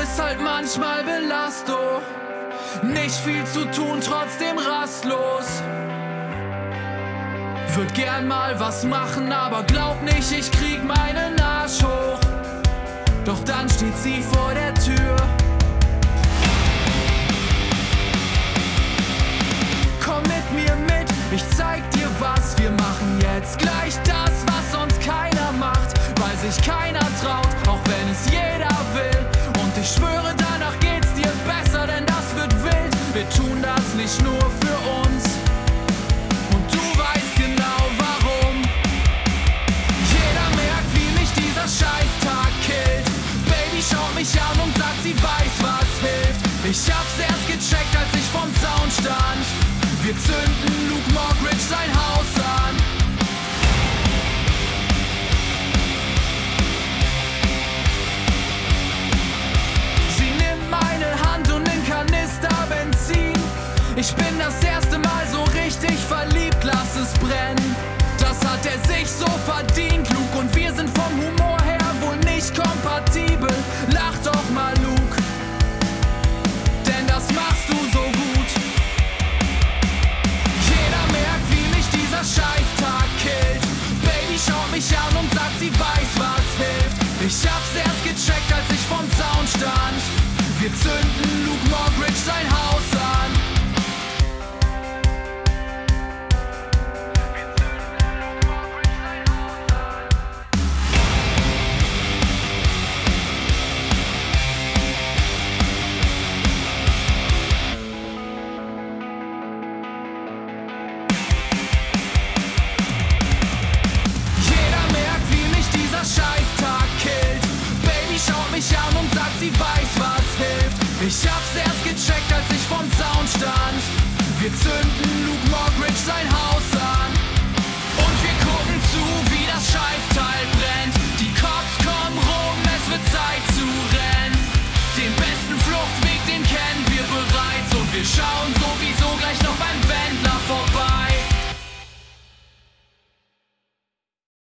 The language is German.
ist halt manchmal Belastung. Nicht viel zu tun, trotzdem rastlos. Würd gern mal was machen, aber glaub nicht, ich krieg meinen Arsch hoch. Doch dann steht sie vor der Tür. Komm mit mir mit, ich zeig dir was. Wir machen jetzt gleich das, was sonst keiner macht, weil sich keiner traut, auch wenn es jeder will. Und ich schwöre, danach geht's dir besser, denn das wird wild. Wir tun das nicht nur für uns, und du weißt genau warum. Jeder merkt, wie mich dieser Scheißtag killt. Baby schaut mich an und sagt, sie weiß, was hilft. Ich hab's erst gecheckt, als ich vorm Zaun stand. Wir zünden Luke Mockridge sein Haus an. Sie nimmt meine Hand und nen Kanister Benzin. Ich bin das erste Mal so richtig verliebt, lass es brennen. Das hat er sich so verdient, Luke, und wir sind vom Humor her wohl nicht kompatibel. Lach doch mal, Luke, denn das machst du so gut. Jeder merkt, wie mich dieser Scheißtag killt. Baby schaut mich an und sagt, sie weiß, was hilft. Ich hab's erst gecheckt, als ich vorm Zaun stand. Wir zünden Luke Mockridge sein Haus an. Sie weiß, was hilft. Ich hab's erst gecheckt, als ich vorm Zaun stand. Wir zünden Luke Mockridge sein Haus an. Und wir gucken zu, wie das Scheißteil brennt. Die Cops kommen rum, es wird Zeit zu rennen. Den besten Fluchtweg, den kennen wir bereits. Und wir schauen